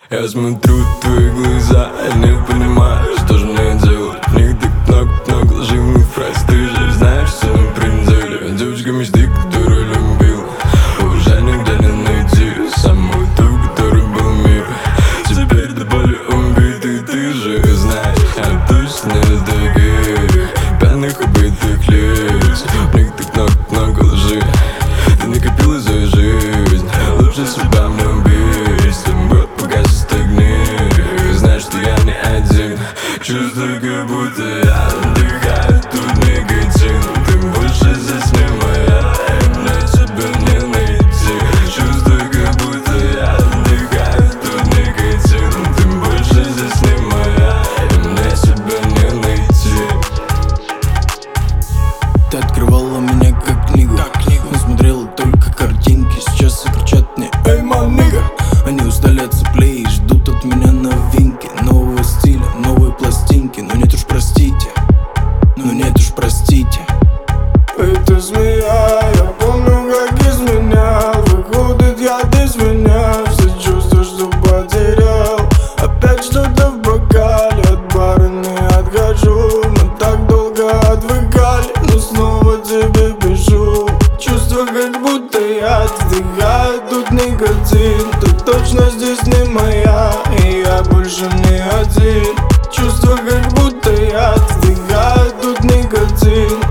Я смотрю в твои глаза, я не понимаю, что же мне делать. В них так много лживых фраз. Ты же знаешь, что на пределе. Девочка мечты, которую любил, уже нигде не найти самую ту, которой был мир. Теперь до боли убитый, ты же знаешь, я точно из таких пьяных убитых лиц. В них так много лжи. Ты накопила свою жизнь, лучше себя мне убить. С тобой пока стагнируешь, знаешь, что я не один. Чувствую, как будто я отдыхаю, тут никотин. Ты больше здесь не моя, и мне тебя не найти. Чувствую, как будто я отдыхаю, тут никотин. Ты больше здесь не моя, и мне тебя не найти. Ты открывала меня как книгу, но смотрела только картинки. Сейчас все кричат мне: эй, манига! Они устали от соплей и ждут от меня новинки, нового стиля, новые пластинки. Но нет уж простите, но нет уж простите. Это змея, я помню, как изменял. Выходит, я без меня, все чувства, что потерял. Опять что-то в бокале, от бара не отхожу. Мы так долго отвыкали, но снова тебе пишу. Чувство, как будто я отдыхаю, тут никотин. Ты точно здесь не моя, и я больше не один. Чувство, как будто я отдыхаю, тут никотин.